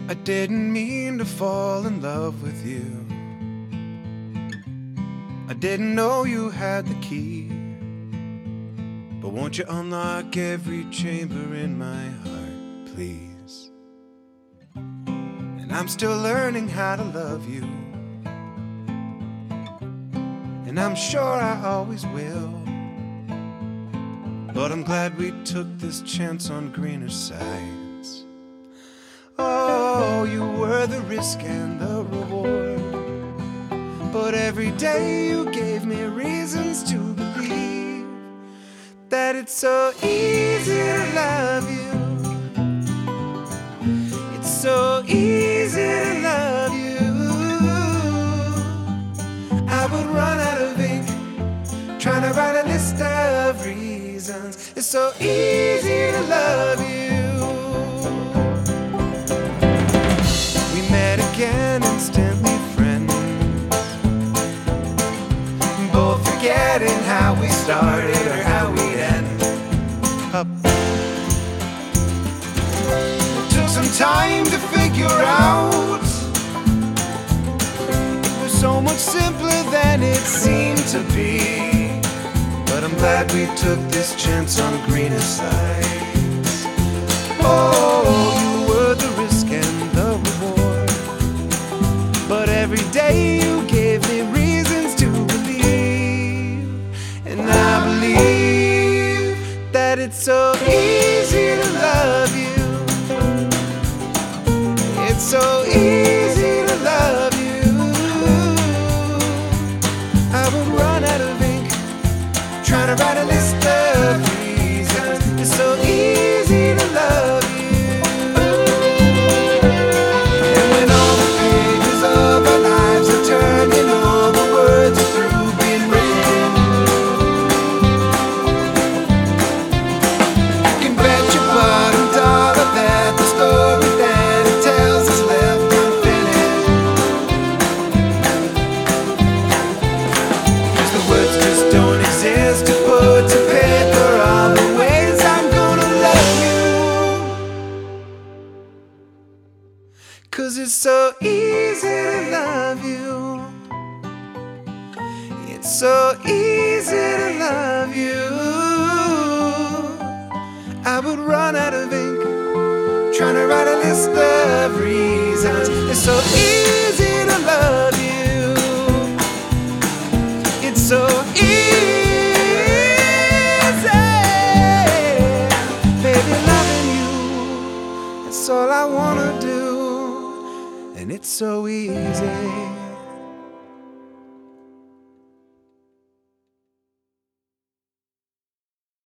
I didn't mean to fall in love with you. I didn't know you had the key. But won't you unlock every chamber in my heart, please? And I'm still learning how to love you, and I'm sure I always will. But I'm glad we took this chance on greener sides. Oh, you were the risk and the reward, but every day you gave me reasons to believe that it's so easy to love you. It's so easy to love you. I would run out of ink trying to write a list of reasons. It's so easy to love you. We met again, instantly friends, both forgetting how we started or how we'd end up. It took some time to figure out it was so much simpler than it seemed to be. But I'm glad we took this chance on greener sides. Oh, you were the risk and the reward, but every day you gave me reasons to believe. And I believe that it's so easy to love you. It's so easy to love you. I would run out of ink trying to write a list of reasons. It's so easy to love you. And when all the pages of our lives are turned and all the words are through being written, you can bet your bottom dollar that the story that it tells is left unfinished. 'Cause the words just don't exist to put to paper all the ways I'm gonna love you. 'Cause it's so easy to love you. It's so easy to love you. I would run out of ink trying to write a list of reasons. It's so easy to love you. It's so easy, baby, loving you. That's all I wanna do, and it's so easy.